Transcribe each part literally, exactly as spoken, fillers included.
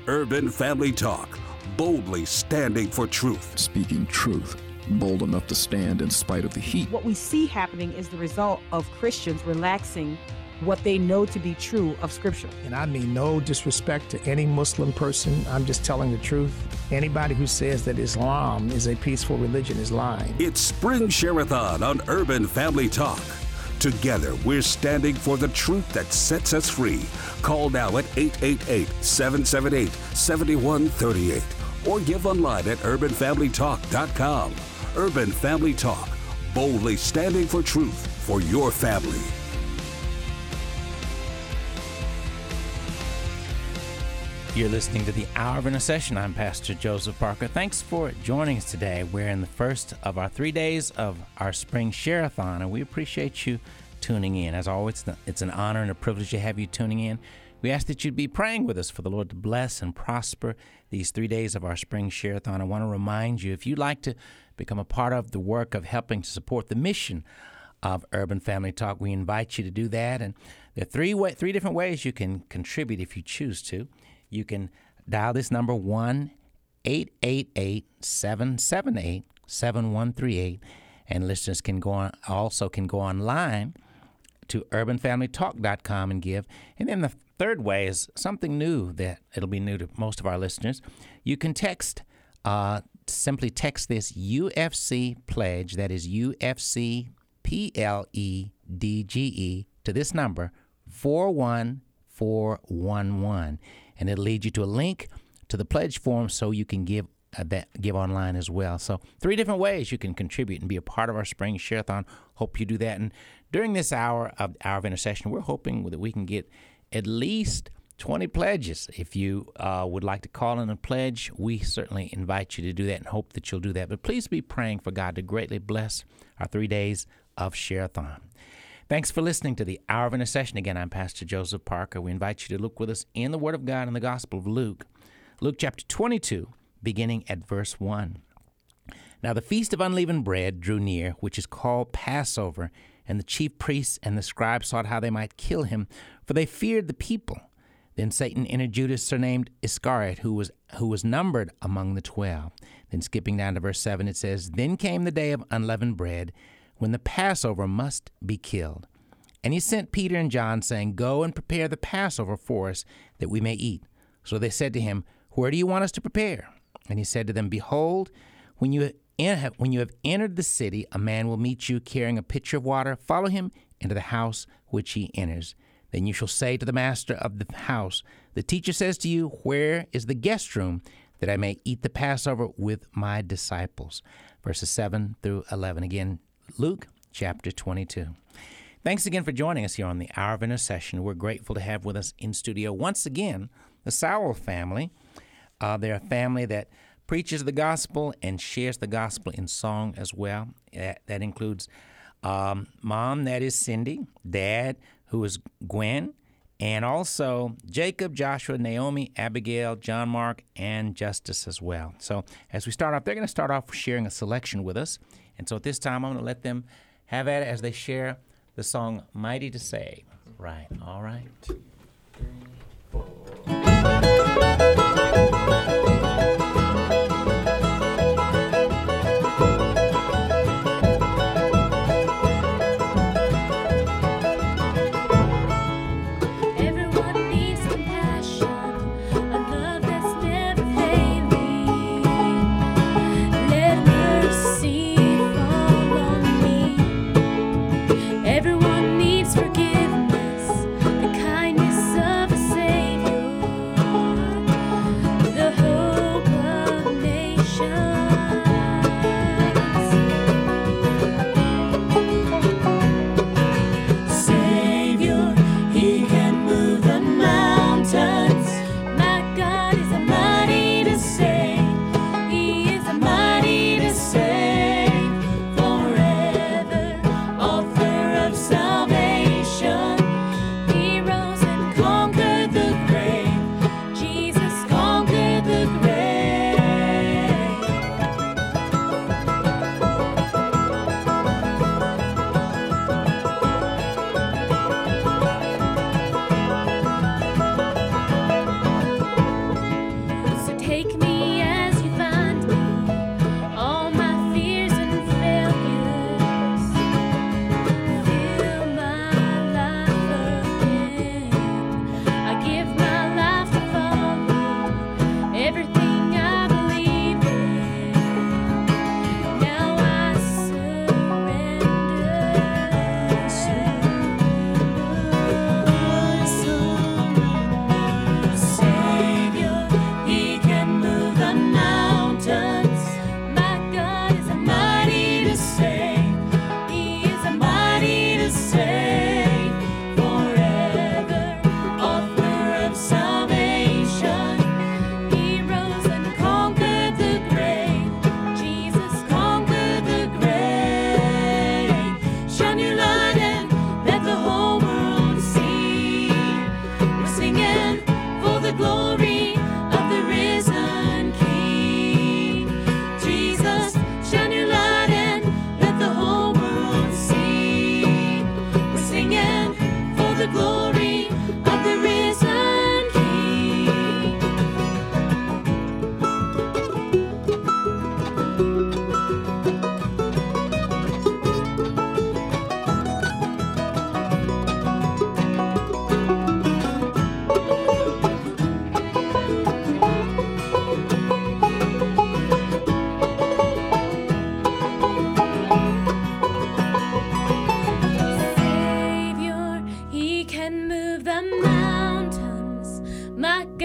Urban Family Talk, boldly standing for truth. Speaking truth, bold enough to stand in spite of the heat. What we see happening is the result of Christians relaxing what they know to be true of Scripture. And I mean no disrespect to any Muslim person. I'm just telling the truth. Anybody who says that Islam is a peaceful religion is lying. It's Spring Share-a-thon on Urban Family Talk. Together, we're standing for the truth that sets us free. Call now at eight eight eight, seven seven eight, seven one three eight or give online at urban family talk dot com. Urban Family Talk, boldly standing for truth for your family. You're listening to the Hour of Intercession. I'm Pastor Joseph Parker. Thanks for joining us today. We're in the first of our three days of our Spring Share-a-thon, and we appreciate you tuning in. As always, it's an honor and a privilege to have you tuning in. We ask that you'd be praying with us for the Lord to bless and prosper these three days of our Spring Share-a-thon. I want to remind you, if you'd like to become a part of the work of helping to support the mission of Urban Family Talk, we invite you to do that. And there are three way, three different ways you can contribute if you choose to. You can dial this number, one eight eight eight, seven seven eight, seven one three eight, and listeners can go on, also can go online to urban family talk dot com and give. And then the third way is something new that it'll be new to most of our listeners. You can text, uh, simply text this U F C pledge, that is U F C P L E D G E, to this number, four one four one one. And it'll lead you to a link to the pledge form so you can give uh, that give online as well. So three different ways you can contribute and be a part of our Spring Share-a-thon. Hope you do that. And during this hour of Hour of Intercession, we're hoping that we can get at least twenty pledges. If you uh, would like to call in a pledge, we certainly invite you to do that and hope that you'll do that. But please be praying for God to greatly bless our three days of Share-a-thon. Thanks for listening to the Hour of Intercession. Again, I'm Pastor Joseph Parker. We invite you to look with us in the Word of God in the Gospel of Luke. Luke chapter twenty-two, beginning at verse one. Now the feast of unleavened bread drew near, which is called Passover, and the chief priests and the scribes sought how they might kill him, for they feared the people. Then Satan entered Judas, surnamed Iscariot, who was who was numbered among the twelve. Then skipping down to verse seven, it says, Then came the day of unleavened bread, when the Passover must be killed. And he sent Peter and John, saying, Go and prepare the Passover for us, that we may eat. So they said to him, Where do you want us to prepare? And he said to them, Behold, when you have, when you have entered the city, a man will meet you carrying a pitcher of water. Follow him into the house which he enters. Then you shall say to the master of the house, The teacher says to you, Where is the guest room, that I may eat the Passover with my disciples? Verses seven through eleven. Again, Luke chapter twenty-two. Thanks again for joining us here on the Hour of Intercession. We're grateful to have with us in studio once again the Sowell family. Uh, they're a family that preaches the gospel and shares the gospel in song as well. That, that includes um, mom, that is Cindy, dad, who is Gwen, and also Jacob, Joshua, Naomi, Abigail, John Mark, and Justice as well. So as we start off, they're going to start off sharing a selection with us. And so at this time, I'm going to let them have at it as they share the song Mighty to Save. Right, all right. Three, four. Everyone needs forgiveness, the kindness of a Savior.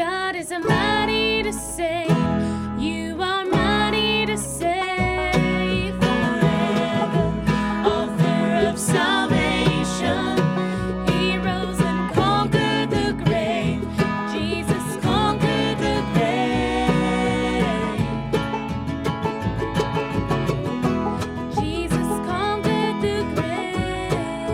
God is mighty to save. You are mighty to save forever. Author of salvation. He rose and conquered the grave. Jesus conquered the grave. Jesus conquered the grave.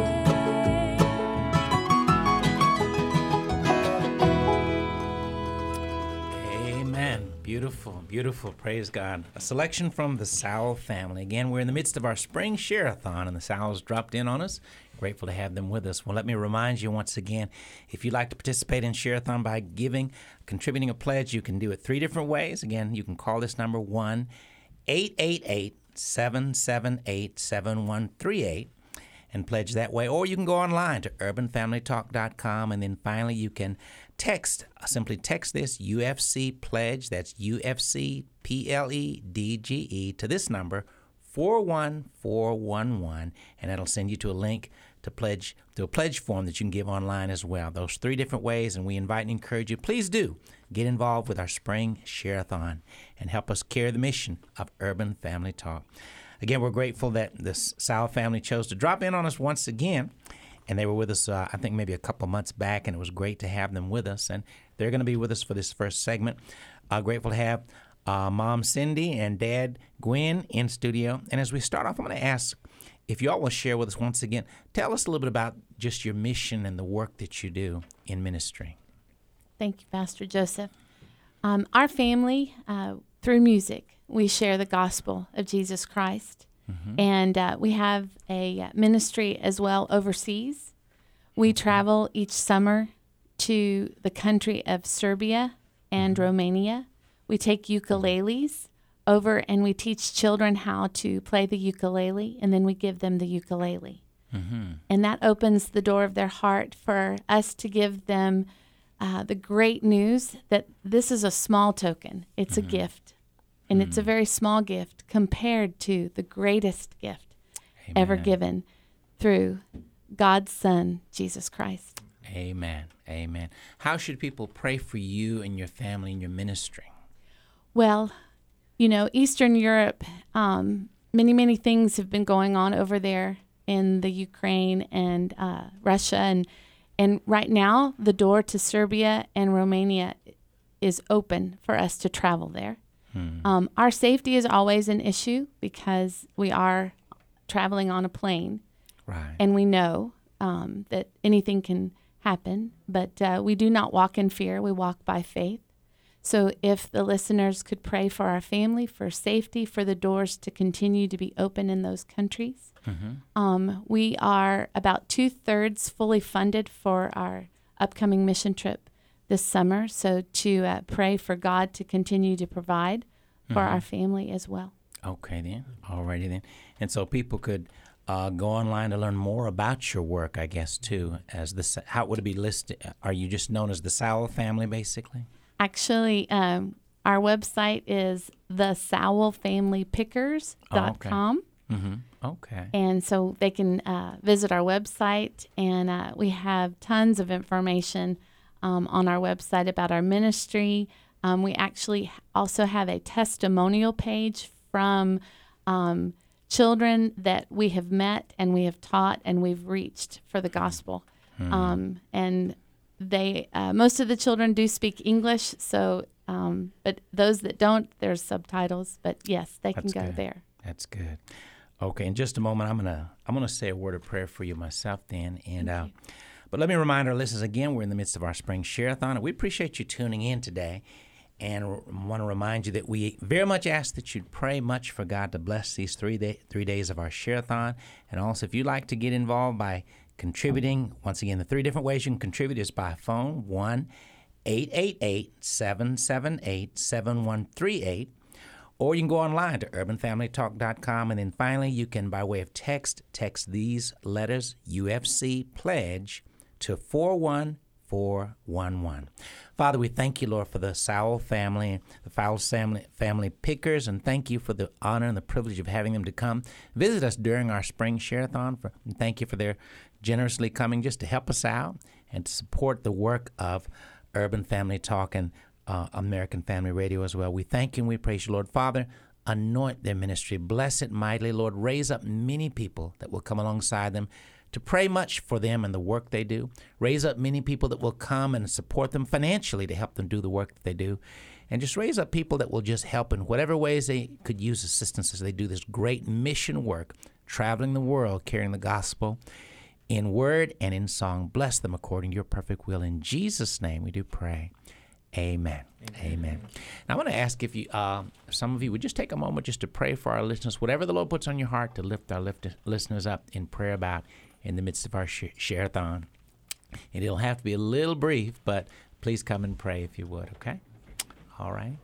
Amen. Beautiful, beautiful. Praise God. A selection from the Sowell family. Again, we're in the midst of our spring share-a-thon, and the Sowells dropped in on us. Grateful to have them with us. Well, let me remind you once again, if you'd like to participate in Share-a-thon by giving, contributing a pledge, you can do it three different ways. Again, you can call this number one eight eight eight, seven seven eight, seven one three eight and pledge that way. Or you can go online to urban family talk dot com, and then finally you can text, simply text this U F C pledge, that's U F C P L E D G E, to this number, four one four one one, and that'll send you to a link to pledge to a pledge form that you can give online as well. Those three different ways, and we invite and encourage you, please do get involved with our spring share-a-thon and help us carry the mission of Urban Family Talk. Again, we're grateful that the Sowell family chose to drop in on us once again, and they were with us, uh, I think, maybe a couple months back, and it was great to have them with us, and they're going to be with us for this first segment. Uh, grateful to have uh, Mom Cindy and Dad Gwen in studio. And as we start off, I'm going to ask if you all will share with us once again, tell us a little bit about just your mission and the work that you do in ministry. Thank you, Pastor Joseph. Um, our family, uh, through music, we share the gospel of Jesus Christ. Mm-hmm. And uh, we have a ministry as well overseas. We mm-hmm. travel each summer to the country of Serbia and mm-hmm. Romania. We take ukuleles over and we teach children how to play the ukulele, and then we give them the ukulele. Mm-hmm. And that opens the door of their heart for us to give them uh, the great news that this is a small token. It's mm-hmm. a gift. And mm-hmm. it's a very small gift compared to the greatest gift Amen. Ever given through God's Son, Jesus Christ. Amen. Amen. How should people pray for you and your family and your ministry? Well, you know, Eastern Europe, um, many, many things have been going on over there in the Ukraine and uh, Russia. And, and right now, the door to Serbia and Romania is open for us to travel there. Hmm. Um, our safety is always an issue because we are traveling on a plane. Right. And we know um, that anything can happen, but uh, we do not walk in fear. We walk by faith. So if the listeners could pray for our family, for safety, for the doors to continue to be open in those countries. Mm-hmm. Um, we are about two-thirds fully funded for our upcoming mission trip this summer. So to uh, pray for God to continue to provide for mm-hmm. our family as well. Okay, then. Alrighty, then. And so people could uh, go online to learn more about your work, I guess, too. As the how would it be listed? Are you just known as the Sowell family, basically? Actually, um, our website is the sowell family pickers dot com. Oh, okay. Mm-hmm. Okay. And so they can uh, visit our website, and uh, we have tons of information um, on our website about our ministry. Um, we actually also have a testimonial page from um, children that we have met and we have taught and we've reached for the gospel. Mm-hmm. Um, and They uh, most of the children do speak English, so um, but those that don't, there's subtitles. But yes, they That's can go good. there. That's good. Okay, in just a moment, I'm gonna I'm gonna say a word of prayer for you myself, then, and uh, but let me remind our listeners again, we're in the midst of our spring share-a-thon, and we appreciate you tuning in today, and r- want to remind you that we very much ask that you pray much for God to bless these three day, three days of our share-a-thon, and also if you'd like to get involved by contributing, once again, the three different ways you can contribute is by phone, one eight eight eight, seven seven eight, seven one three eight, or you can go online to urban family talk dot com, and then finally you can, by way of text, text these letters, U F C Pledge, to four one four one one. Father, we thank you, Lord, for the Sowell family, the Fowles family, family pickers, and thank you for the honor and the privilege of having them to come visit us during our spring share-a-thon. For, and thank you for their generously coming just to help us out and to support the work of Urban Family Talk. And uh, American Family Radio as well. We thank you and we praise you, Lord. Father, anoint their ministry. Bless it mightily, Lord. Raise up many people that will come alongside them to pray much for them and the work they do. Raise up many people that will come and support them financially to help them do the work that they do. And just raise up people that will just help in whatever ways they could use assistance as they do this great mission work, traveling the world, carrying the gospel in word and in song. Bless them according to your perfect will. In Jesus' name we do pray. Amen. Amen. Amen. Now, I want to ask if you, uh, some of you would just take a moment just to pray for our listeners, whatever the Lord puts on your heart to lift our lift listeners up in prayer about in the midst of our sh- share-a-thon. And it'll have to be a little brief, but please come and pray if you would, okay? All right.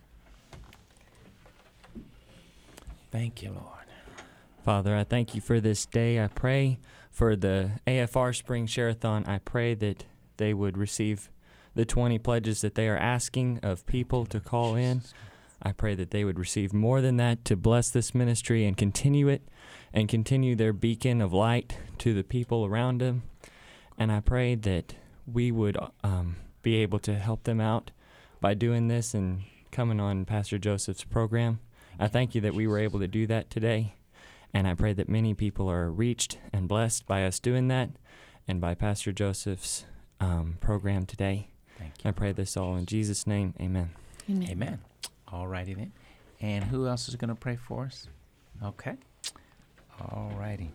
Thank you, Lord. Father, I thank you for this day. I pray for the A F R Spring Share-a-thon. I pray that they would receive the twenty pledges that they are asking of people to call in. I pray that they would receive more than that to bless this ministry and continue it and continue their beacon of light to the people around them. And I pray that we would um, be able to help them out by doing this and coming on Pastor Joseph's program. I thank you that we were able to do that today. And I pray that many people are reached and blessed by us doing that and by Pastor Joseph's um, program today. Thank you. I pray this all in Jesus' name. Amen. Amen. Amen. All righty then. And who else is going to pray for us? Okay. All righty.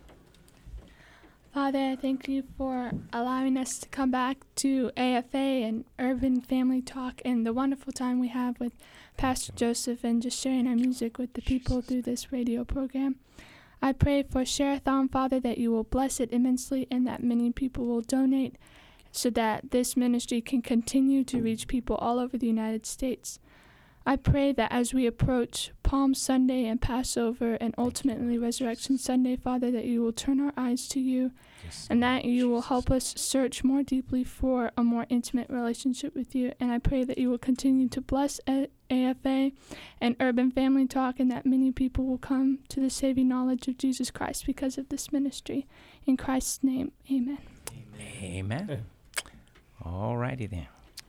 Father, I thank you for allowing us to come back to A F A and Urban Family Talk and the wonderful time we have with Pastor Joseph and just sharing our music with the people through this radio program. I pray for Share-a-thon, Father, that you will bless it immensely and that many people will donate so that this ministry can continue to reach people all over the United States. I pray that as we approach Palm Sunday and Passover and ultimately Resurrection Sunday, Father, that you will turn our eyes to you yes, and that you will help us search more deeply for a more intimate relationship with you. And I pray that you will continue to bless A F A and Urban Family Talk and that many people will come to the saving knowledge of Jesus Christ because of this ministry. In Christ's name, amen. Amen. Amen. All righty then.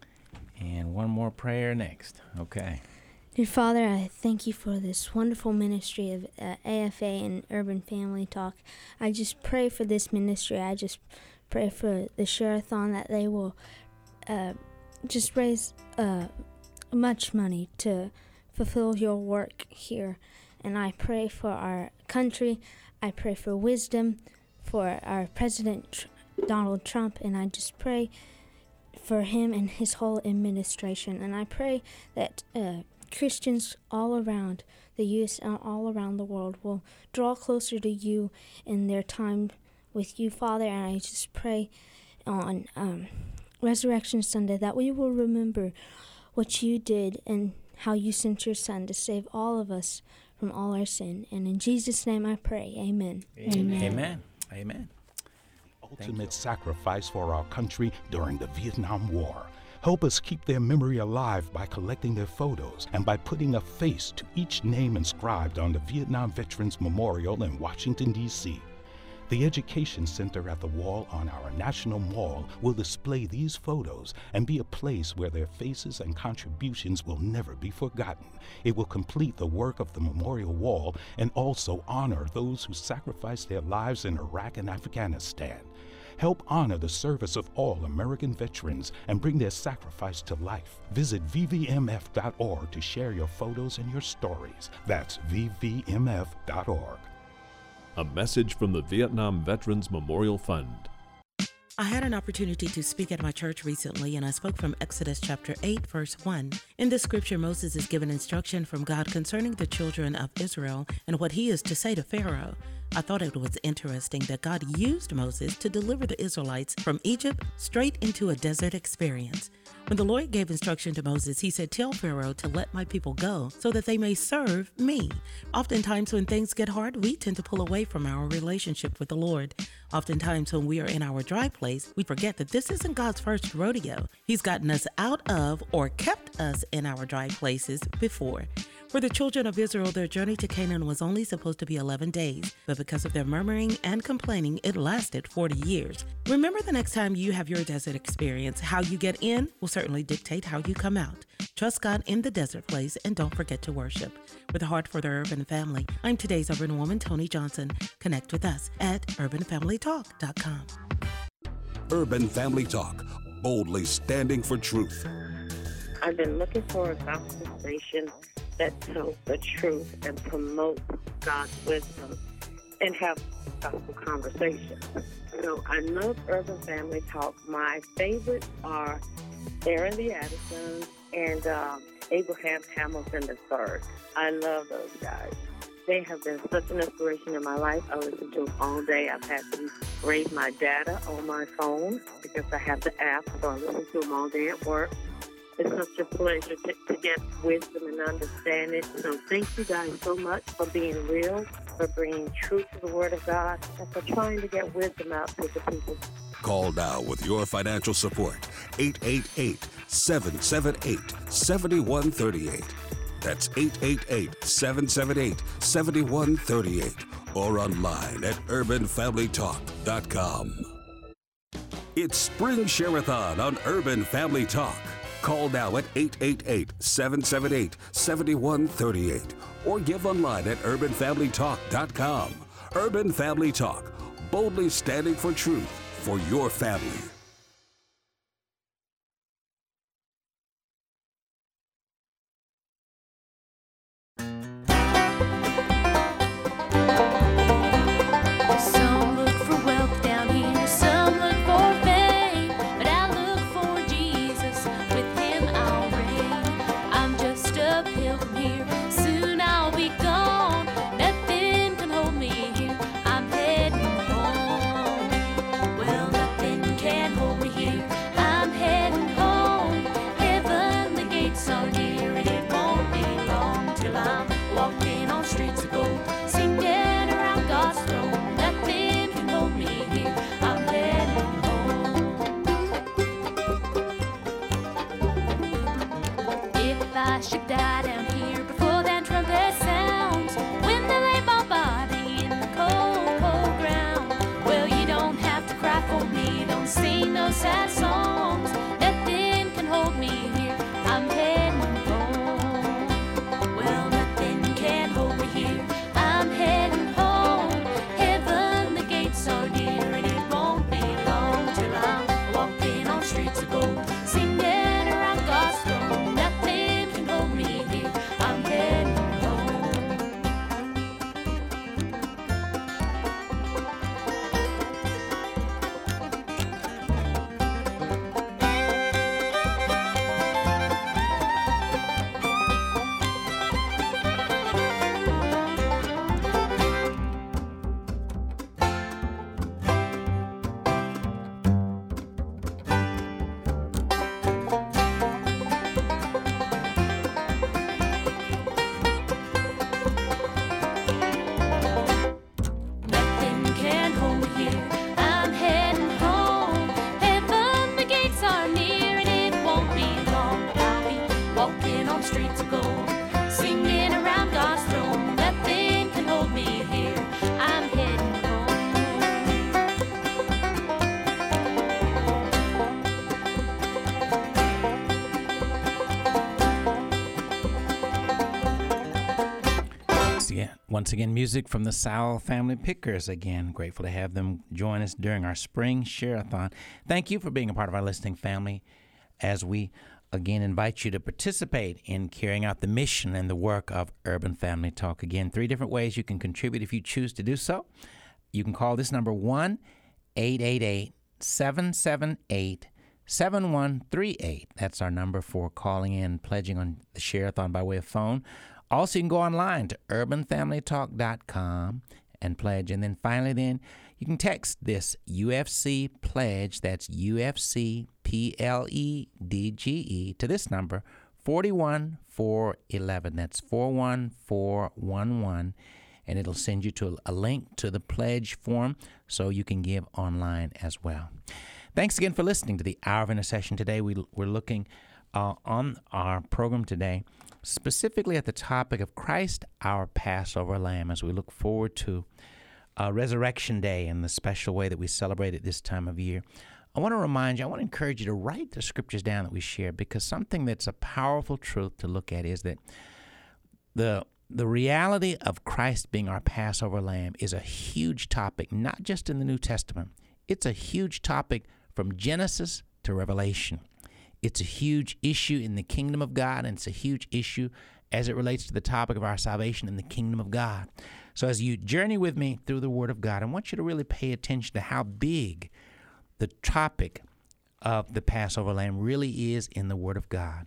And one more prayer next. Okay. Dear Father, I thank you for this wonderful ministry of uh, A F A and Urban Family Talk. I just pray for this ministry. I just pray for the Share-a-thon that they will uh, just raise uh, much money to fulfill your work here. And I pray for our country. I pray for wisdom for our President Tr- Donald Trump. And I just pray for him and his whole administration. And I pray that uh, Christians all around the U S and all around the world will draw closer to you in their time with you, Father. And I just pray on um, Resurrection Sunday that we will remember what you did and how you sent your Son to save all of us from all our sin. And in Jesus' name I pray, amen. Amen. Amen. Amen. Ultimate sacrifice for our country during the Vietnam War. Help us keep their memory alive by collecting their photos and by putting a face to each name inscribed on the Vietnam Veterans Memorial in Washington, D C The Education Center at the wall on our National Mall will display these photos and be a place where their faces and contributions will never be forgotten. It will complete the work of the memorial wall and also honor those who sacrificed their lives in Iraq and Afghanistan. Help honor the service of all American veterans and bring their sacrifice to life. Visit V V M F dot org to share your photos and your stories. That's V V M F dot org. A message from the Vietnam Veterans Memorial Fund. I had an opportunity to speak at my church recently, and I spoke from Exodus chapter eight, verse one. In this scripture, Moses is given instruction from God concerning the children of Israel and what he is to say to Pharaoh. I thought it was interesting that God used Moses to deliver the Israelites from Egypt straight into a desert experience. When the Lord gave instruction to Moses, he said, "Tell Pharaoh to let my people go so that they may serve me." Oftentimes when things get hard, we tend to pull away from our relationship with the Lord. Oftentimes when we are in our dry place, we forget that this isn't God's first rodeo. He's gotten us out of or kept us in our dry places before. For the children of Israel, their journey to Canaan was only supposed to be eleven days, but because of their murmuring and complaining, it lasted forty years. Remember, the next time you have your desert experience, how you get in will certainly dictate how you come out. Trust God in the desert place and don't forget to worship. With a heart for the urban family, I'm today's urban woman, Tony Johnson. Connect with us at urban family talk dot com. Urban Family Talk, boldly standing for truth. I've been looking for a gospel station that tells the truth and promotes God's wisdom and have gospel conversations. So I love Urban Family Talk. My favorites are Aaron the Addisons and um, Abraham Hamilton the third. I love those guys. They have been such an inspiration in my life. I listen to them all day. I've had to raise my data on my phone because I have the app, so I listen to them all day at work. It's such a pleasure to, to get wisdom and understanding. So thank you guys so much for being real, for bringing truth to the Word of God, and for trying to get wisdom out to the people. Call now with your financial support. eight eight eight, seven seven eight, seven one three eight. That's eight eight eight, seven seven eight, seven one three eight. Or online at urban family talk dot com. It's Spring Share-a-thon on Urban Family Talk. Call now at eight eight eight, seven seven eight, seven one three eight or give online at urban family talk dot com. Urban Family Talk, boldly standing for truth for your family. Some look for wealth down here, some look for fame, but I look for Jesus. With him I'll reign. I'm just a pilgrim here, soon I'll be gone. Nothing can hold me here, I'm heading home. Well, nothing can hold me here, I'm heading home. Heaven, the gates are near, and it won't be long till I'm walking on streets of gold, singing around God's throne. Nothing can hold me here, I'm heading home. If I should die down here before that trumpet sounds, when they lay my body in the cold, cold ground, well, you don't have to cry for me, don't sing no sad songs. Nothing can hold me here, I'm heading home. Well, nothing can hold me here, I'm heading home. Heaven, the gates are near, and it won't be long till I'm walking on streets of gold, singing around God's throne. Nothing can hold me here, I'm heading home. Nothing can hold me here, I'm heading home. Heaven, the gates are near, and it won't be long. I'll be walking on streets of gold, singing around God's throne. Nothing can hold me here, I'm heading Once again, once again, music from the Sowell Family Pickers. Again, grateful to have them join us during our Spring Share-a-thon. Thank you for being a part of our listening family as we again invite you to participate in carrying out the mission and the work of Urban Family Talk. Again, three different ways you can contribute if you choose to do so. You can call this number one eight eight eight, seven seven eight, seven one three eight. That's our number for calling in, pledging on the Share-a-thon by way of phone. Also, you can go online to urban family talk dot com and pledge. And then finally, then you can text this U F C pledge, that's U F C P L E D G E, to this number, four one four one one. That's four one four one one. And it'll send you to a link to the pledge form so you can give online as well. Thanks again for listening to the Hour of Intercession today. We, we're looking uh, on our program today specifically at the topic of Christ, our Passover Lamb, as we look forward to uh, Resurrection Day and the special way that we celebrate it this time of year, I want to remind you, I want to encourage you to write the scriptures down that we share, because something that's a powerful truth to look at is that the the reality of Christ being our Passover lamb is a huge topic, not just in the New Testament. It's a huge topic from Genesis to Revelation. It's a huge issue in the kingdom of God, and it's a huge issue as it relates to the topic of our salvation in the kingdom of God. So as you journey with me through the Word of God, I want you to really pay attention to how big the topic of the Passover lamb really is in the Word of God.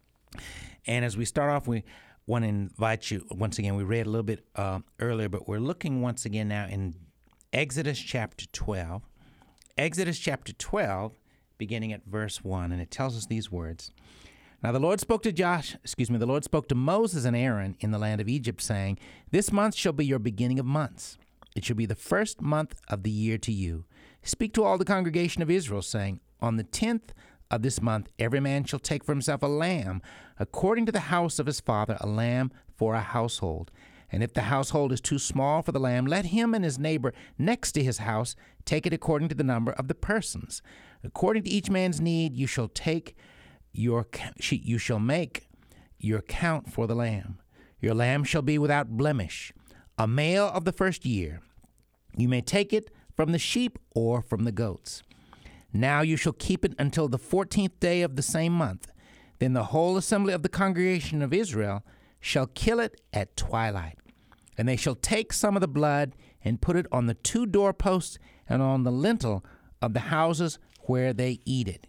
And as we start off, we want to invite you, once again, we read a little bit uh, earlier, but we're looking once again now in Exodus chapter twelve. Exodus chapter twelve, beginning at verse one, and it tells us these words. Now the Lord spoke to Josh, excuse me, the Lord spoke to Moses and Aaron in the land of Egypt, saying, This month shall be your beginning of months. It shall be the first month of the year to you. Speak to all the congregation of Israel, saying, On the tenth of this month every man shall take for himself a lamb, according to the house of his father, a lamb for a household. And if the household is too small for the lamb, let him and his neighbor next to his house take it according to the number of the persons. According to each man's need, you shall take your you shall make your count for the lamb. Your lamb shall be without blemish, a male of the first year. You may take it from the sheep or from the goats. Now you shall keep it until the fourteenth day of the same month. Then the whole assembly of the congregation of Israel shall kill it at twilight. And they shall take some of the blood and put it on the two doorposts and on the lintel of the houses where they eat it.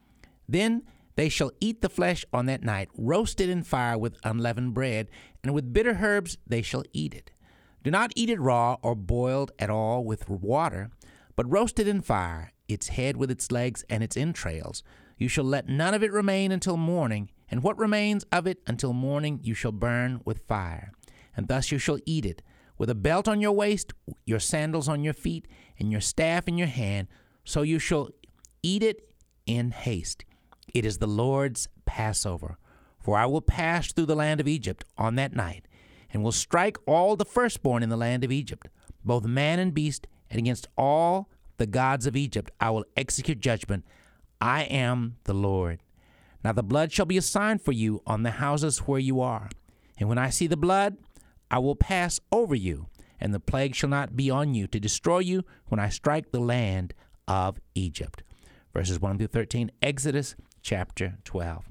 Then they shall eat the flesh on that night, roasted in fire with unleavened bread, and with bitter herbs they shall eat it. Do not eat it raw or boiled at all with water, but roast it in fire, its head with its legs and its entrails. You shall let none of it remain until morning, and what remains of it until morning you shall burn with fire. And thus you shall eat it, with a belt on your waist, your sandals on your feet, and your staff in your hand, so you shall eat it in haste. It is the Lord's Passover. For I will pass through the land of Egypt on that night, and will strike all the firstborn in the land of Egypt, both man and beast, and against all the gods of Egypt I will execute judgment. I am the Lord. Now the blood shall be a sign for you on the houses where you are. And when I see the blood, I will pass over you, and the plague shall not be on you to destroy you when I strike the land of Egypt. Verses one through thirteen, Exodus chapter twelve.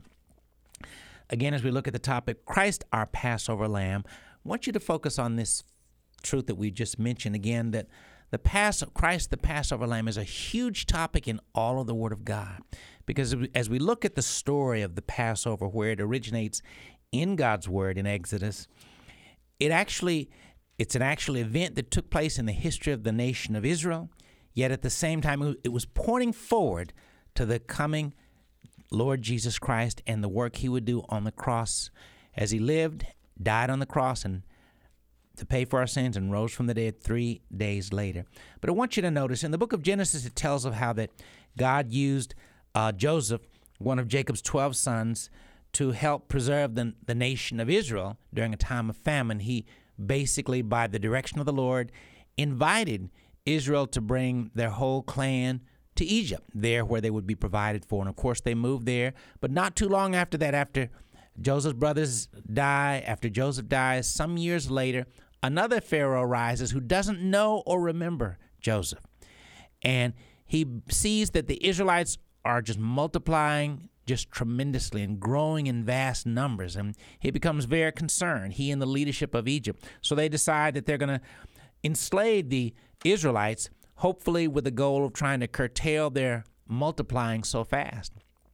Again, as we look at the topic, Christ our Passover Lamb, I want you to focus on this truth that we just mentioned again, that the Pass, Christ the Passover Lamb is a huge topic in all of the Word of God. Because as we look at the story of the Passover, where it originates in God's Word in Exodus, it actually, it's an actual event that took place in the history of the nation of Israel, yet at the same time it was pointing forward to the coming Lord Jesus Christ and the work he would do on the cross as he lived, died on the cross, and to pay for our sins, and rose from the dead three days later. But I want you to notice in the book of Genesis, it tells of how that God used uh, Joseph, one of Jacob's twelve sons, to help preserve the, the nation of Israel during a time of famine. He basically, by the direction of the Lord, invited Israel to bring their whole clan to Egypt, there where they would be provided for. And of course, they moved there. But not too long after that, after Joseph's brothers die, after Joseph dies, some years later, another Pharaoh rises who doesn't know or remember Joseph. And he sees that the Israelites are just multiplying just tremendously and growing in vast numbers. And he becomes very concerned, he and the leadership of Egypt. So they decide that they're going to enslave the Israelites, hopefully with the goal of trying to curtail their multiplying so fast.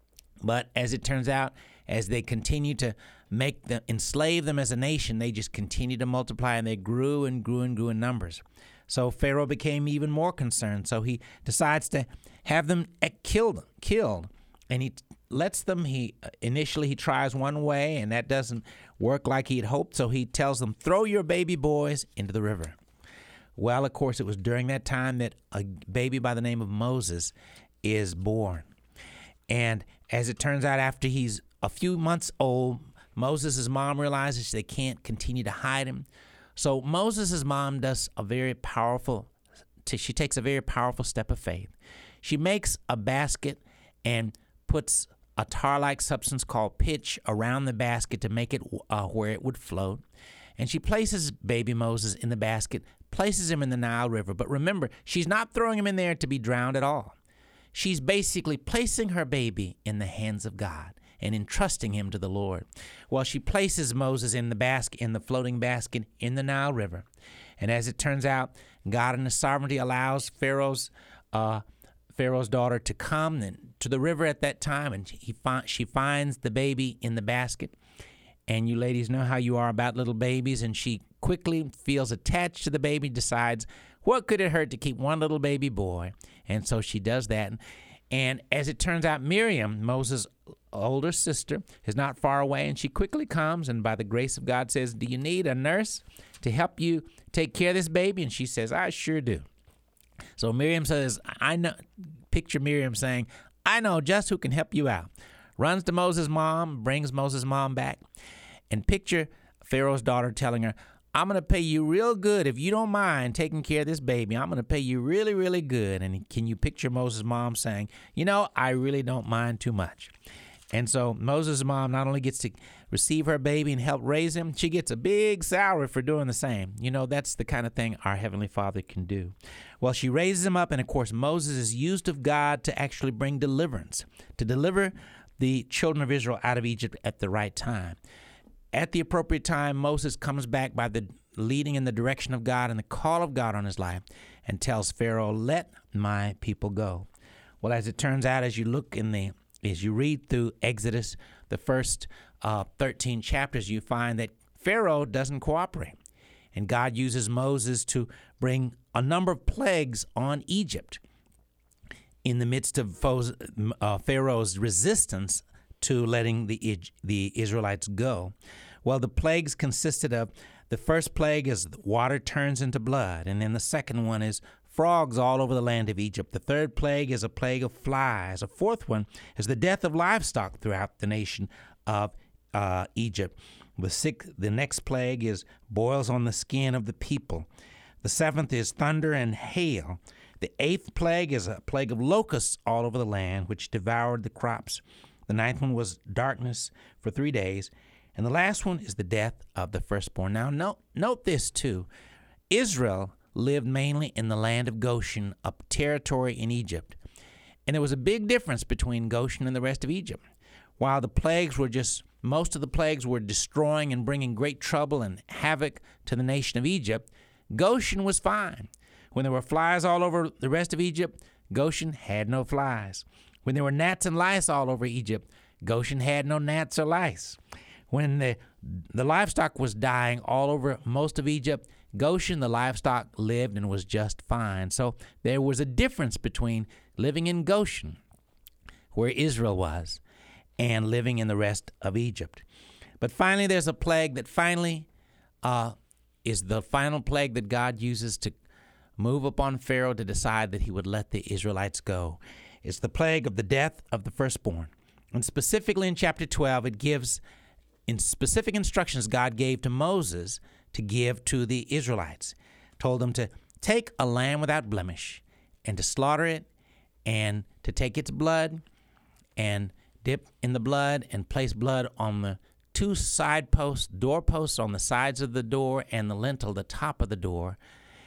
But as it turns out, as they continue to make them, enslave them as a nation, they just continued to multiply, and they grew and grew and grew in numbers. So Pharaoh became even more concerned. So he decides to have them killed, killed, and he lets them. He initially he tries one way, and that doesn't work like he had hoped. So he tells them, "Throw your baby boys into the river." Well, of course, it was during that time that a baby by the name of Moses is born, and as it turns out, after he's a few months old, Moses' mom realizes they can't continue to hide him. So Moses' mom does a very powerful, she takes a very powerful step of faith. She makes a basket and puts a tar-like substance called pitch around the basket to make it uh, where it would float. And she places baby Moses in the basket, places him in the Nile River. But remember, she's not throwing him in there to be drowned at all. She's basically placing her baby in the hands of God and entrusting him to the Lord. Well, she places Moses in the basket, in the floating basket in the Nile River. And as it turns out, God in his sovereignty allows Pharaoh's uh, Pharaoh's daughter to come and to the river at that time, and he fi- she finds the baby in the basket. And you ladies know how you are about little babies, and she quickly feels attached to the baby, decides what could it hurt to keep one little baby boy, and so she does that. And as it turns out, Miriam, Moses' older sister, is not far away, and she quickly comes and by the grace of God says, do you need a nurse to help you take care of this baby? And she says, I sure do. So Miriam says, I know, picture Miriam saying, I know just who can help you out. Runs to Moses' mom, brings Moses' mom back, and picture Pharaoh's daughter telling her, I'm going to pay you real good if you don't mind taking care of this baby. I'm going to pay you really, really good. And can you picture Moses' mom saying, you know, I really don't mind too much. And so Moses' mom not only gets to receive her baby and help raise him, she gets a big salary for doing the same. You know, that's the kind of thing our Heavenly Father can do. Well, she raises him up, and of course, Moses is used of God to actually bring deliverance, to deliver the children of Israel out of Egypt at the right time. At the appropriate time, Moses comes back by the leading in the direction of God and the call of God on his life and tells Pharaoh, let my people go. Well, as it turns out, as you look in the As you read through Exodus, the first uh, thirteen chapters, you find that Pharaoh doesn't cooperate. And God uses Moses to bring a number of plagues on Egypt in the midst of uh, Pharaoh's resistance to letting the, the Israelites go. Well, the plagues consisted of, the first plague is water turns into blood, and then the second one is frogs all over the land of Egypt. The third plague is a plague of flies. A fourth one is the death of livestock throughout the nation of uh, Egypt. The sixth, the next plague is boils on the skin of the people. The seventh is thunder and hail. The eighth plague is a plague of locusts all over the land, which devoured the crops. The ninth one was darkness for three days. And the last one is the death of the firstborn. Now, note, note this, too. Israel lived mainly in the land of Goshen, a territory in Egypt. And there was a big difference between Goshen and the rest of Egypt. While the plagues were just, most of the plagues were destroying and bringing great trouble and havoc to the nation of Egypt, Goshen was fine. When there were flies all over the rest of Egypt, Goshen had no flies. When there were gnats and lice all over Egypt, Goshen had no gnats or lice. When the, the livestock was dying all over most of Egypt, Goshen, the livestock lived and was just fine. So there was a difference between living in Goshen, where Israel was, and living in the rest of Egypt. But finally, there's a plague that finally uh, is the final plague that God uses to move upon Pharaoh to decide that he would let the Israelites go. It's the plague of the death of the firstborn. And specifically in chapter twelve, it gives in specific instructions God gave to Moses to give to the Israelites. Told them to take a lamb without blemish and to slaughter it and to take its blood and dip in the blood and place blood on the two side posts, door posts on the sides of the door and the lintel, the top of the door.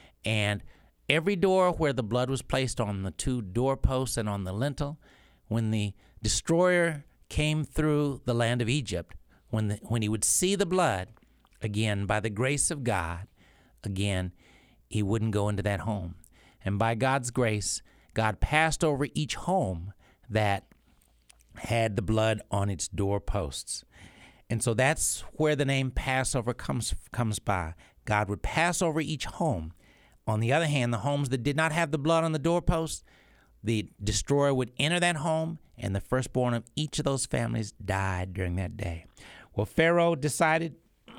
And every door where the blood was placed on the two door posts and on the lintel, when the destroyer came through the land of Egypt, when the, when he would see the blood, again, by the grace of God, again, he wouldn't go into that home. And by God's grace, God passed over each home that had the blood on its doorposts. And so that's where the name Passover comes comes by. God would pass over each home. On the other hand, the homes that did not have the blood on the doorposts, the destroyer would enter that home, and the firstborn of each of those families died during that day. Well, Pharaoh decided,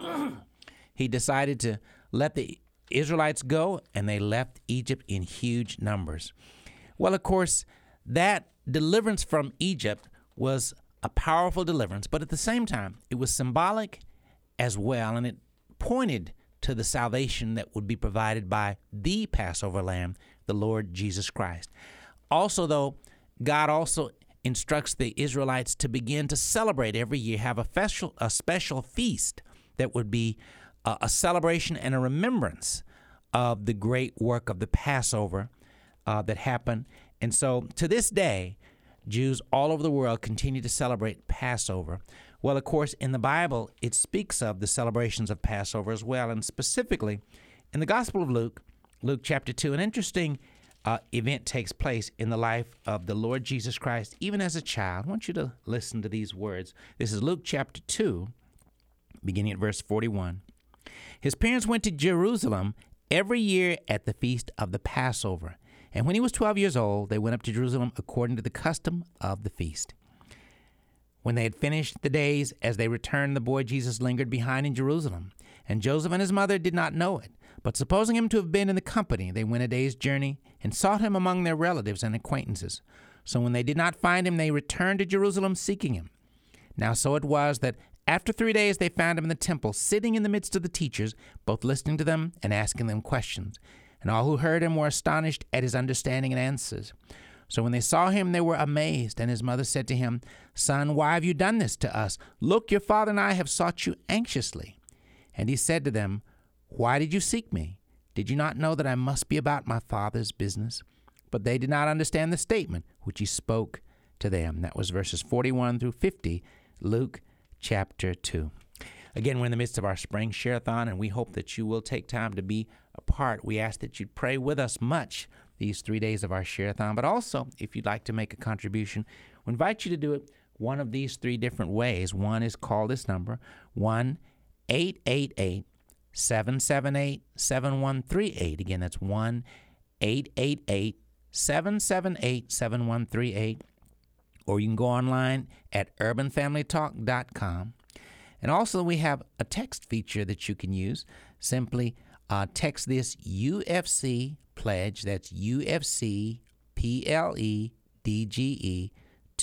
he decided to let the Israelites go, and they left Egypt in huge numbers. Well, of course, that deliverance from Egypt was a powerful deliverance, but at the same time, it was symbolic as well, and it pointed to the salvation that would be provided by the Passover lamb, the Lord Jesus Christ. Also, though, God also instructs the Israelites to begin to celebrate every year, have a special, a special feast that would be a, a celebration and a remembrance of the great work of the Passover uh, that happened. And so to this day, Jews all over the world continue to celebrate Passover. Well, of course, in the Bible, it speaks of the celebrations of Passover as well, and specifically in the Gospel of Luke, Luke chapter two, an interesting uh, event takes place in the life of the Lord Jesus Christ, even as a child. I want you to listen to these words. This is Luke chapter two, beginning at verse forty-one. His parents went to Jerusalem every year at the feast of the Passover. And when he was twelve years old, they went up to Jerusalem according to the custom of the feast. When they had finished the days, as they returned, the boy Jesus lingered behind in Jerusalem. And Joseph and his mother did not know it. But supposing him to have been in the company, they went a day's journey and sought him among their relatives and acquaintances. So when they did not find him, they returned to Jerusalem seeking him. Now so it was that after three days they found him in the temple, sitting in the midst of the teachers, both listening to them and asking them questions. And all who heard him were astonished at his understanding and answers. So when they saw him, they were amazed. And his mother said to him, Son, why have you done this to us? Look, your father and I have sought you anxiously. And he said to them, Why did you seek me? Did you not know that I must be about my father's business? But they did not understand the statement which he spoke to them. That was verses forty-one through fifty, Luke chapter two. Again, we're in the midst of our spring share-a-thon, and we hope that you will take time to be a part. We ask that you pray with us much these three days of our share-a-thon. But also, if you'd like to make a contribution, we invite you to do it one of these three different ways. One is call this number, one eight eight eight, seven seven eight, seven one three eight. Again, that's one eight eight eight, seven seven eight, seven one three eight. Or you can go online at urban family talk dot com. And also, we have a text feature that you can use. Simply uh, text this U F C pledge, that's U F C P L E D G E,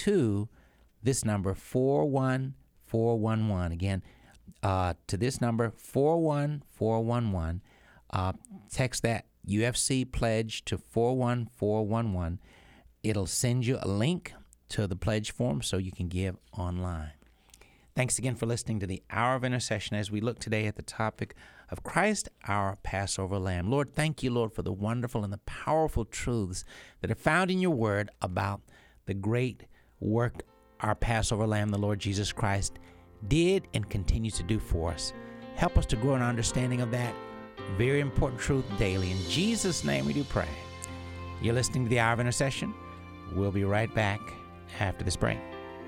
to this number, four one four one one. Again, uh, to this number, four one four one one. Uh, text that U F C pledge to four one four one one. It'll send you a link to the pledge form so you can give online. Thanks again for listening to the Hour of Intercession as we look today at the topic of Christ, our Passover Lamb. Lord, thank you, Lord, for the wonderful and the powerful truths that are found in your word about the great work our Passover Lamb, the Lord Jesus Christ, did and continues to do for us. Help us to grow in our understanding of that very important truth daily. In Jesus' name we do pray. You're listening to the Hour of Intercession. We'll be right back after this break.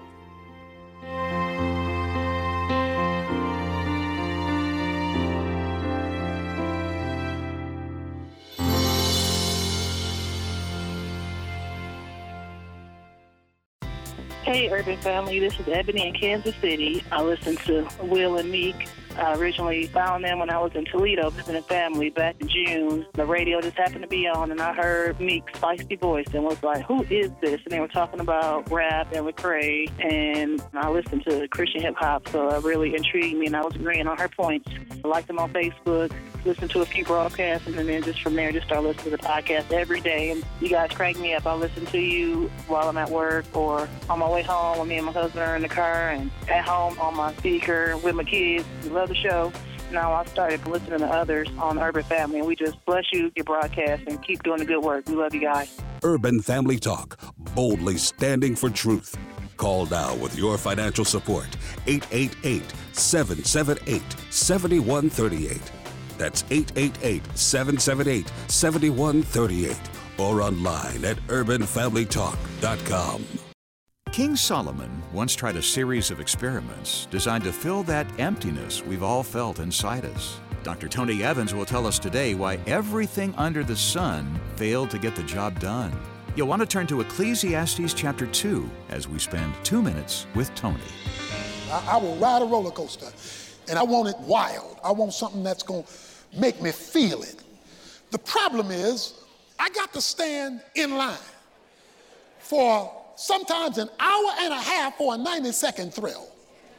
Hey, Urban Family, this is Ebony in Kansas City. I listen to Will and Meek. I originally found them when I was in Toledo visiting family back in June. The radio just happened to be on, and I heard Meek's feisty voice and was like, who is this? And they were talking about rap and Lecrae, and I listened to Christian hip-hop, so it really intrigued me, and I was agreeing on her points. I liked them on Facebook, listened to a few broadcasts, and then just from there just started listening to the podcast every day. And you guys crank me up. I listen to you while I'm at work or on my way home when me and my husband are in the car, and at home on my speaker with my kids. We love the show. Now I started listening to others on Urban Family, and we just bless you, your broadcast, and keep doing the good work. We love you guys. Urban Family Talk, boldly standing for truth. Call now with your financial support, eight eight eight, seven seven eight, seven one three eight. That's eight eight eight, seven seven eight, seven one three eight. Or online at urban family talk dot com. King Solomon once tried a series of experiments designed to fill that emptiness we've all felt inside us. Doctor Tony Evans will tell us today why everything under the sun failed to get the job done. You'll want to turn to Ecclesiastes chapter two as we spend two minutes with Tony. I, I will ride a roller coaster, and I want it wild. I want something that's going to make me feel it. The problem is, I got to stand in line for sometimes an hour and a half for a ninety second thrill.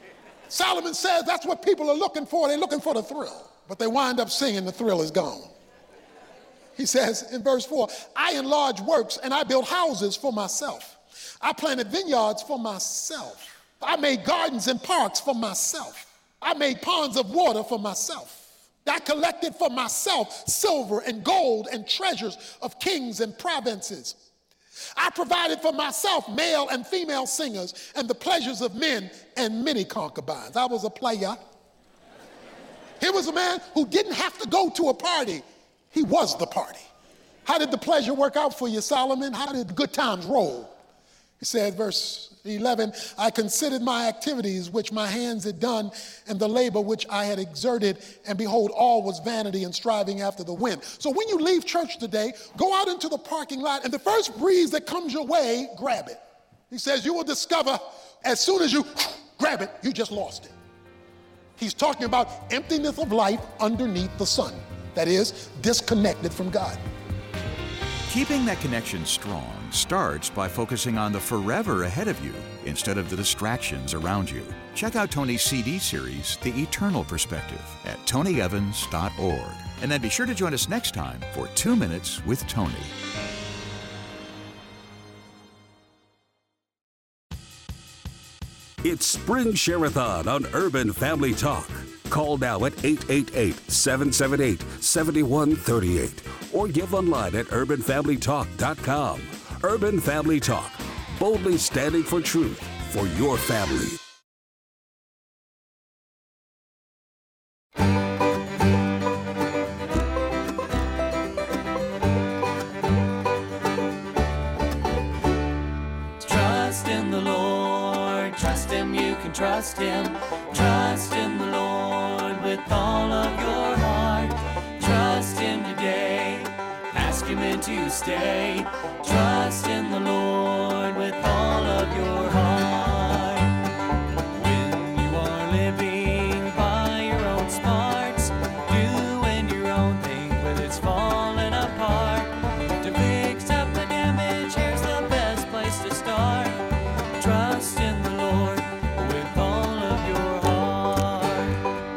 Solomon says that's what people are looking for. They're looking for the thrill. But they wind up singing, the thrill is gone. He says in verse four, I enlarge works and I built houses for myself. I planted vineyards for myself. I made gardens and parks for myself. I made ponds of water for myself. I collected for myself silver and gold and treasures of kings and provinces. I provided for myself male and female singers and the pleasures of men and many concubines. I was a player. Here was a man who didn't have to go to a party. He was the party. How did the pleasure work out for you, Solomon? How did the good times roll? He said, verse eleven, I considered my activities which my hands had done and the labor which I had exerted, and behold, all was vanity and striving after the wind. So when you leave church today, go out into the parking lot, and the first breeze that comes your way, grab it. He says you will discover as soon as you grab it, you just lost it. He's talking about emptiness of life underneath the sun. That is, disconnected from God. Keeping that connection strong starts by focusing on the forever ahead of you instead of the distractions around you. Check out Tony's C D series, The Eternal Perspective, at tony evans dot org. And then be sure to join us next time for Two Minutes with Tony. It's Spring Share-a-thon on Urban Family Talk. Call now at eight eight eight, seven seven eight, seven one three eight or give online at urban family talk dot com. Urban Family Talk, boldly standing for truth for your family. Trust in the Lord, trust Him, you can trust Him. Trust in the Lord with all of your heart. Trust Him today, ask Him to stay. Trust in the Lord with all of your heart. When you are living by your own smarts, doing your own thing but it's falling apart, to fix up the damage, here's the best place to start. Trust in the Lord with all of your heart.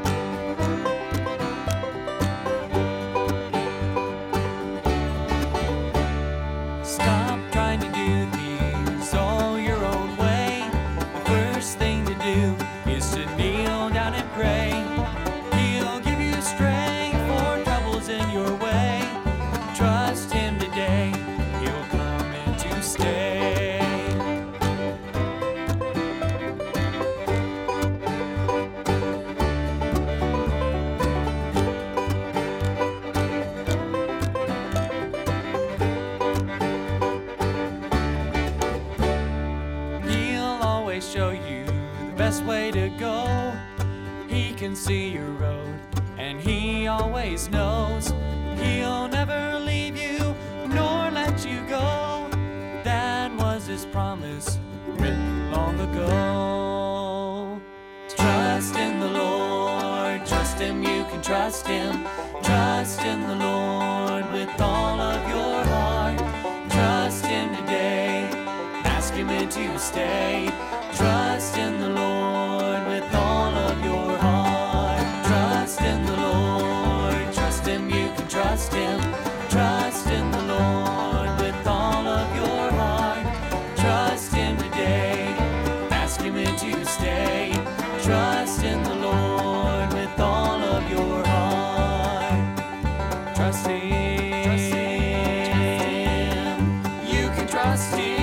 Stop trying to do things all your own way. The first thing to do is to kneel down and pray. He'll give you strength for troubles in your way. Trust Him today, He'll come in to stay. He'll always show you the best way to go. He can see your road, and He always knows. He'll never leave you, nor let you go. That was His promise, written long ago. Trust in the Lord, trust Him, you can trust Him. Trust in the Lord with all of your heart. Trust Him today, ask Him to stay. Trust in the Lord with all of your heart. Trust in the Lord, trust Him, you can trust Him. Trust in the Lord with all of your heart. Trust Him today, ask Him to stay. Trust in the Lord with all of your heart. Trust Him, trust Him, you can trust Him.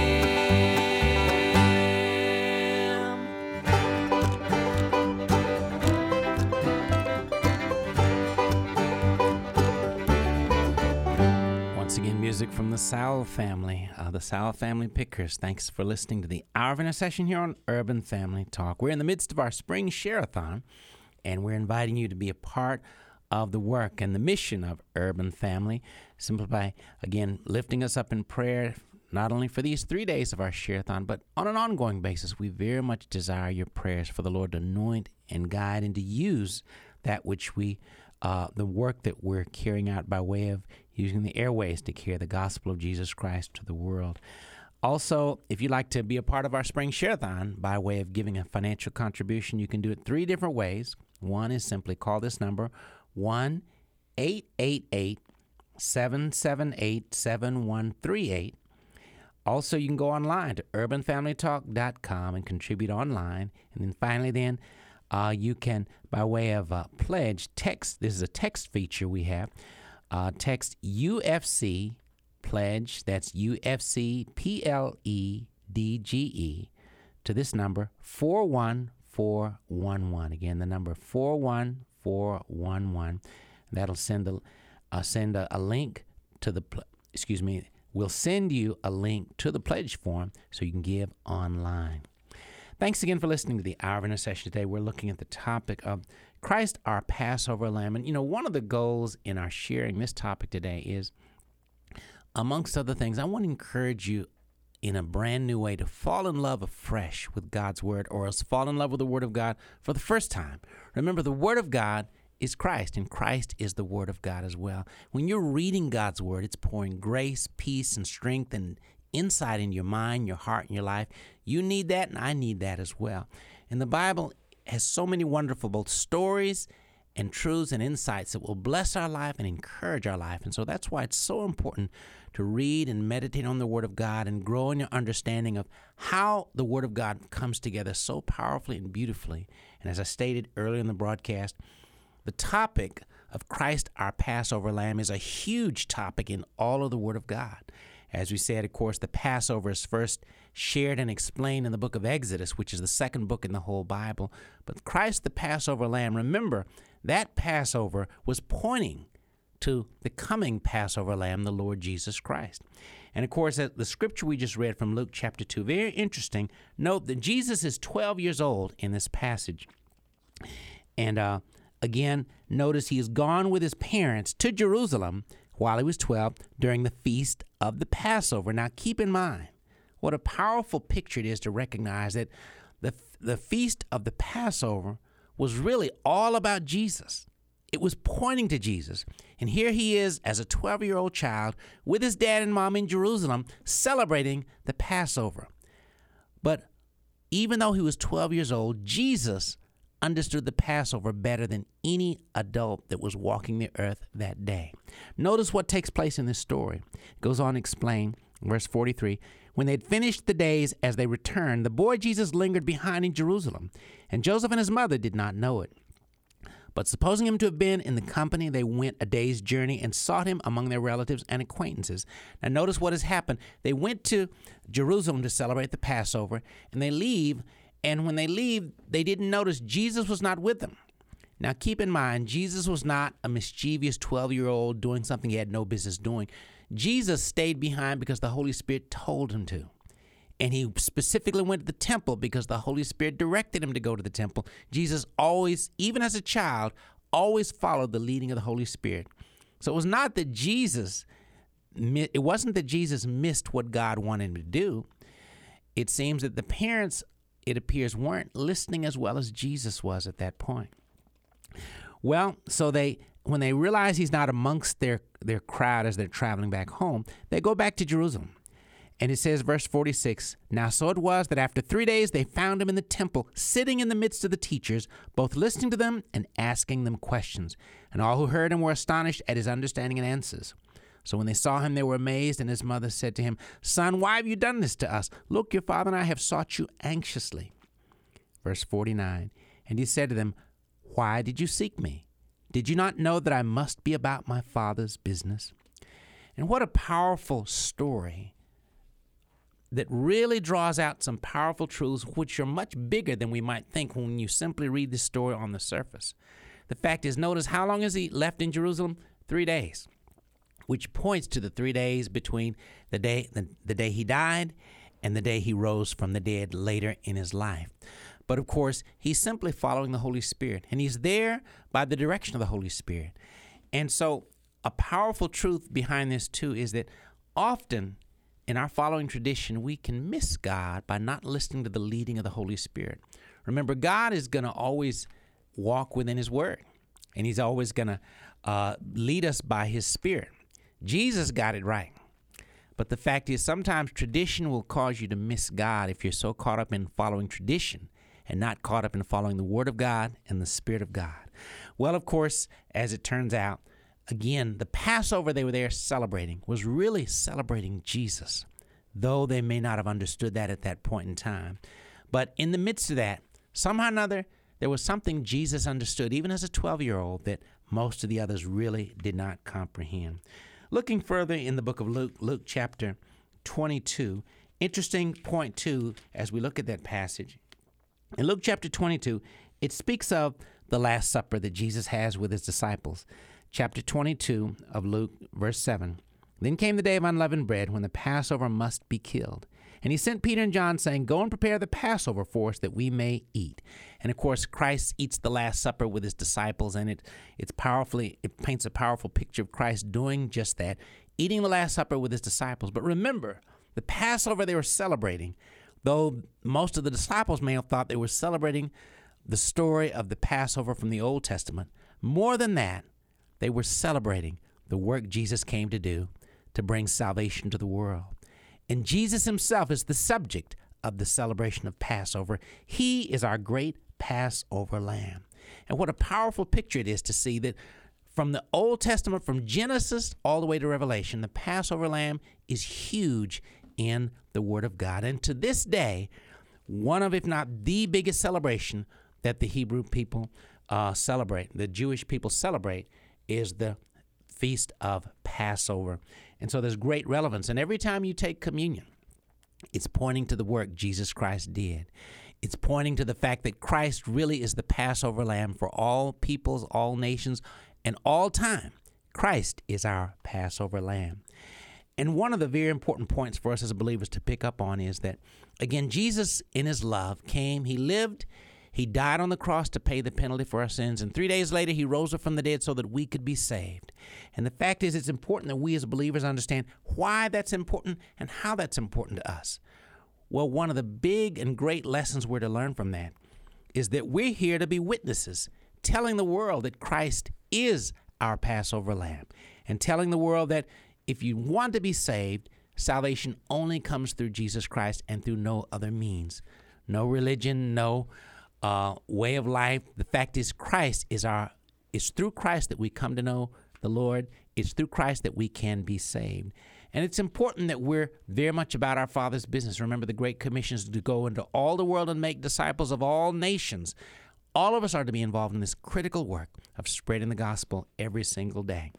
Once again, music from the Sowell family, uh, the Sowell family pickers. Thanks for listening to the Hour of Intercession here on Urban Family Talk. We're in the midst of our spring share-a-thon, and we're inviting you to be a part of the work and the mission of Urban Family, simply by, again, lifting us up in prayer, not only for these three days of our share-a-thon, but on an ongoing basis. We very much desire your prayers for the Lord to anoint and guide and to use that which we, uh, the work that we're carrying out by way of using the airways to carry the gospel of Jesus Christ to the world. Also, if you'd like to be a part of our Spring Share-a-thon by way of giving a financial contribution, you can do it three different ways. One is simply call this number, one eight eight eight, seven seven eight, seven one three eight. Also, you can go online to urban family talk dot com and contribute online. And then finally, then, uh, you can, by way of uh, pledge, text. This is a text feature we have. Uh, text U F C pledge, that's U F C P L E D G E, to this number, four one four one one. Again, the number four one four one one. That'll send a, uh, send a, a link to the, pl- excuse me, we'll send you a link to the pledge form so you can give online. Thanks again for listening to the Hour of Intercession today. We're looking at the topic of Christ, our Passover Lamb. And, you know, one of the goals in our sharing this topic today is, amongst other things, I want to encourage you in a brand new way to fall in love afresh with God's Word, or else fall in love with the Word of God for the first time. Remember, the Word of God is Christ, and Christ is the Word of God as well. When you're reading God's Word, it's pouring grace, peace, and strength and insight in your mind, your heart, and your life. You need that, and I need that as well. And the Bible has so many wonderful both stories and truths and insights that will bless our life and encourage our life. And so that's why it's so important to read and meditate on the Word of God and grow in your understanding of how the Word of God comes together so powerfully and beautifully. And as I stated earlier in the broadcast, the topic of Christ, our Passover Lamb, is a huge topic in all of the Word of God. As we said, of course, the Passover is first shared and explained in the book of Exodus, which is the second book in the whole Bible. But Christ, the Passover Lamb, remember, that Passover was pointing to the coming Passover Lamb, the Lord Jesus Christ. And, of course, the scripture we just read from Luke chapter two, very interesting. Note that Jesus is twelve years old in this passage. And, uh, again, notice he has gone with his parents to Jerusalem while he was twelve during the feast of the Passover. Now, keep in mind what a powerful picture it is to recognize that the, the feast of the Passover was really all about Jesus. It was pointing to Jesus. And here he is as a twelve-year-old child with his dad and mom in Jerusalem celebrating the Passover. But even though he was twelve years old, Jesus understood the Passover better than any adult that was walking the earth that day. Notice what takes place in this story. It goes on to explain, verse forty-three, when they had finished the days as they returned, the boy Jesus lingered behind in Jerusalem, and Joseph and his mother did not know it. But supposing him to have been in the company, they went a day's journey and sought him among their relatives and acquaintances. Now notice what has happened. They went to Jerusalem to celebrate the Passover, and they leave, and when they leave, they didn't notice Jesus was not with them. Now keep in mind, Jesus was not a mischievous twelve-year-old doing something he had no business doing. Jesus stayed behind because the Holy Spirit told him to. And he specifically went to the temple because the Holy Spirit directed him to go to the temple. Jesus always, even as a child, always followed the leading of the Holy Spirit. So it was not that Jesus, it wasn't that Jesus missed what God wanted him to do. It seems that the parents, it appears, weren't listening as well as Jesus was at that point. Well, so they, when they realize he's not amongst their, their crowd as they're traveling back home, they go back to Jerusalem. And it says, verse forty-six, now so it was that after three days they found him in the temple, sitting in the midst of the teachers, both listening to them and asking them questions. And all who heard him were astonished at his understanding and answers. So when they saw him, they were amazed, and his mother said to him, Son, why have you done this to us? Look, your father and I have sought you anxiously. Verse forty-nine, and he said to them, Why did you seek me? Did you not know that I must be about my Father's business? And what a powerful story that really draws out some powerful truths which are much bigger than we might think when you simply read this story on the surface. The fact is, notice how long has he left in Jerusalem? Three days, which points to the three days between the day the, the day he died and the day he rose from the dead later in his life. But of course, he's simply following the Holy Spirit, and he's there by the direction of the Holy Spirit. And so a powerful truth behind this too is that often in our following tradition, we can miss God by not listening to the leading of the Holy Spirit. Remember, God is going to always walk within his word, and he's always going to uh, lead us by his Spirit. Jesus got it right. But the fact is, sometimes tradition will cause you to miss God if you're so caught up in following tradition and not caught up in following the Word of God and the Spirit of God. Well, of course, as it turns out, again, the Passover they were there celebrating was really celebrating Jesus, though they may not have understood that at that point in time. But in the midst of that, somehow or another, there was something Jesus understood, even as a twelve-year-old, that most of the others really did not comprehend. Looking further in the book of Luke, Luke chapter twenty-two, interesting point, too, as we look at that passage. In Luke chapter twenty-two, it speaks of the Last Supper that Jesus has with his disciples. Chapter twenty-two of Luke, verse seven. Then came the day of unleavened bread, when the Passover must be killed. And he sent Peter and John, saying, Go and prepare the Passover for us, that we may eat. And of course, Christ eats the Last Supper with his disciples, and it it's powerfully it paints a powerful picture of Christ doing just that, eating the Last Supper with his disciples. But remember, the Passover they were celebrating, though most of the disciples may have thought they were celebrating the story of the Passover from the Old Testament, more than that, they were celebrating the work Jesus came to do to bring salvation to the world. And Jesus himself is the subject of the celebration of Passover. He is our great Passover lamb. And what a powerful picture it is to see that from the Old Testament, from Genesis all the way to Revelation, the Passover lamb is huge in the Word of God. And to this day, one of, if not the biggest celebration that the Hebrew people uh, celebrate, the Jewish people celebrate, is the Feast of Passover. And so there's great relevance. And every time you take communion, it's pointing to the work Jesus Christ did. It's pointing to the fact that Christ really is the Passover lamb for all peoples, all nations, and all time. Christ is our Passover lamb. And one of the very important points for us as believers to pick up on is that, again, Jesus in his love came, he lived, he died on the cross to pay the penalty for our sins, and three days later he rose up from the dead so that we could be saved. And the fact is, it's important that we as believers understand why that's important and how that's important to us. Well, one of the big and great lessons we're to learn from that is that we're here to be witnesses, telling the world that Christ is our Passover lamb, and telling the world that if you want to be saved, salvation only comes through Jesus Christ and through no other means. No religion, no Uh, way of life. The fact is, Christ is our, it's through Christ that we come to know the Lord. It's through Christ that we can be saved. And it's important that we're very much about our Father's business. Remember, the Great Commission is to go into all the world and make disciples of all nations. All of us are to be involved in this critical work of spreading the gospel every single day.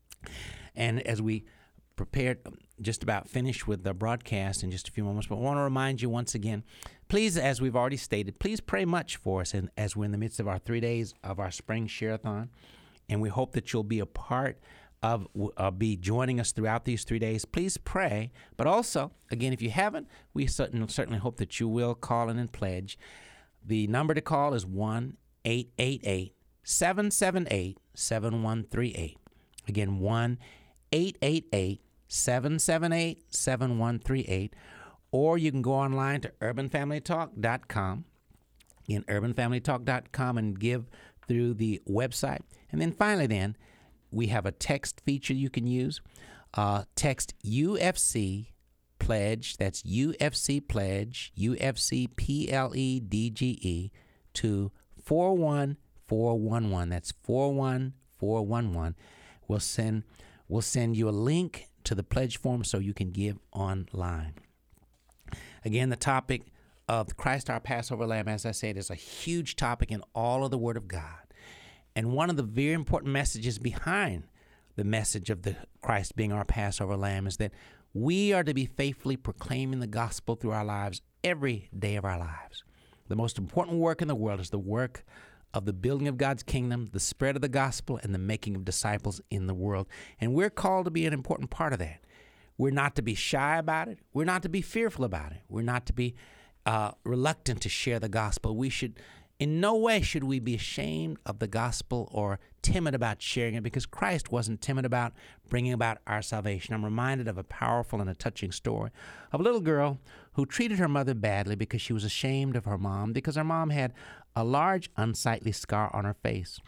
And as we prepared, just about finished with the broadcast in just a few moments, but I want to remind you once again, please, as we've already stated, please pray much for us and as we're in the midst of our three days of our spring share-a-thon. And we hope that you'll be a part of, uh, be joining us throughout these three days. Please pray. But also, again, if you haven't, we certainly, certainly hope that you will call in and pledge. The number to call is one eight eight eight, seven seven eight, seven one three eight. Again, one eight eight eight, seven seven eight, seven one three eight. Or you can go online to urban family talk dot com, in urban family talk dot com, and give through the website. And then finally then, we have a text feature you can use. Uh, text U F C Pledge, that's U F C Pledge, U F C P L E D G E, to four one four one one. That's four one four one one. We'll send, we'll send you a link to the pledge form so you can give online. Again, the topic of Christ our Passover Lamb, as I said, is a huge topic in all of the Word of God. And one of the very important messages behind the message of the Christ being our Passover Lamb is that we are to be faithfully proclaiming the gospel through our lives every day of our lives. The most important work in the world is the work of the building of God's kingdom, the spread of the gospel, and the making of disciples in the world. And we're called to be an important part of that. We're not to be shy about it. We're not to be fearful about it. We're not to be uh, reluctant to share the gospel. We should, in no way should we be ashamed of the gospel or timid about sharing it, because Christ wasn't timid about bringing about our salvation. I'm reminded of a powerful and a touching story of a little girl who treated her mother badly because she was ashamed of her mom, because her mom had a large unsightly scar on her face.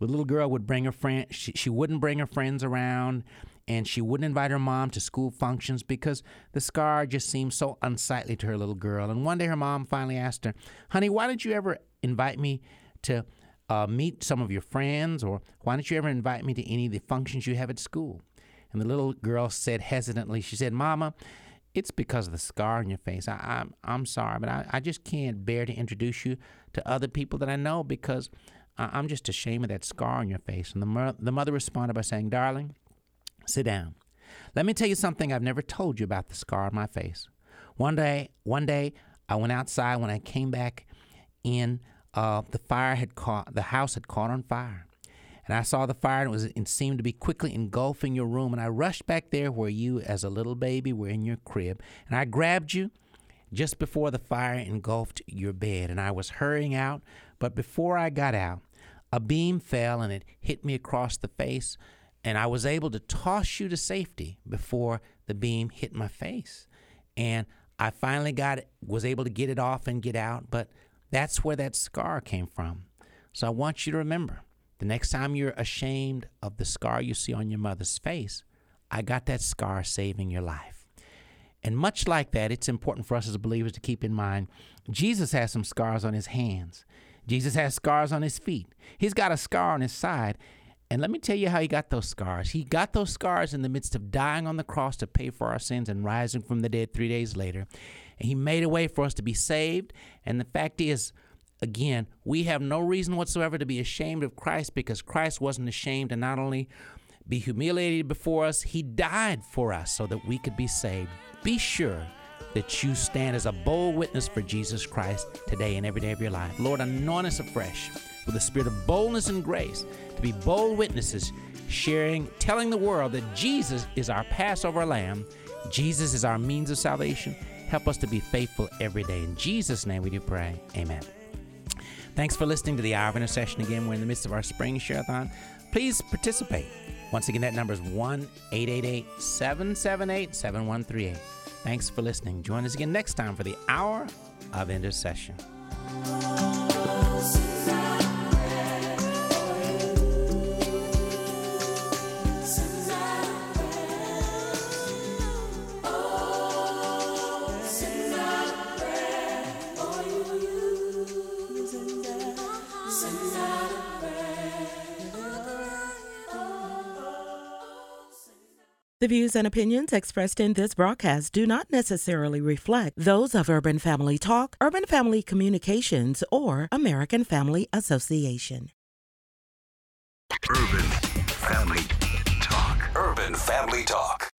The little girl would bring her friend. She, she wouldn't bring her friends around, and she wouldn't invite her mom to school functions because the scar just seemed so unsightly to her little girl. And one day her mom finally asked her, "Honey, why didn't you ever invite me to uh, meet some of your friends, or why didn't you ever invite me to any of the functions you have at school?" And the little girl said hesitantly, she said, "Mama, it's because of the scar on your face. I, I'm, I'm sorry, but I, I just can't bear to introduce you to other people that I know because I, I'm just ashamed of that scar on your face." And the, mo- the mother responded by saying, "Darling, sit down. Let me tell you something I've never told you about the scar on my face. One day, one day, I went outside. When I came back in, uh, the fire had caught, the house had caught on fire. And I saw the fire, and it, was, it seemed to be quickly engulfing your room. And I rushed back there where you, as a little baby, were in your crib. And I grabbed you just before the fire engulfed your bed. And I was hurrying out. But before I got out, a beam fell, and it hit me across the face. And I was able to toss you to safety before the beam hit my face. And I finally got it, was able to get it off and get out. But that's where that scar came from. So I want you to remember, the next time you're ashamed of the scar you see on your mother's face, I got that scar saving your life. And much like that, it's important for us as believers to keep in mind, Jesus has some scars on his hands. Jesus has scars on his feet. He's got a scar on his side. And let me tell you how he got those scars. He got those scars in the midst of dying on the cross to pay for our sins and rising from the dead three days later. And he made a way for us to be saved. And the fact is, again, we have no reason whatsoever to be ashamed of Christ because Christ wasn't ashamed to not only be humiliated before us, he died for us so that we could be saved. Be sure that you stand as a bold witness for Jesus Christ today and every day of your life. Lord, anoint us afresh with a spirit of boldness and grace to be bold witnesses, sharing, telling the world that Jesus is our Passover lamb. Jesus is our means of salvation. Help us to be faithful every day. In Jesus' name we do pray. Amen. Thanks for listening to the Hour of Intercession. Again, we're in the midst of our spring share-a-thon. Please participate. Once again, that number is one eight eight eight, seven seven eight, seven one three eight. Thanks for listening. Join us again next time for the Hour of Intercession. The views and opinions expressed in this broadcast do not necessarily reflect those of Urban Family Talk, Urban Family Communications, or American Family Association. Urban Family Talk. Urban Family Talk.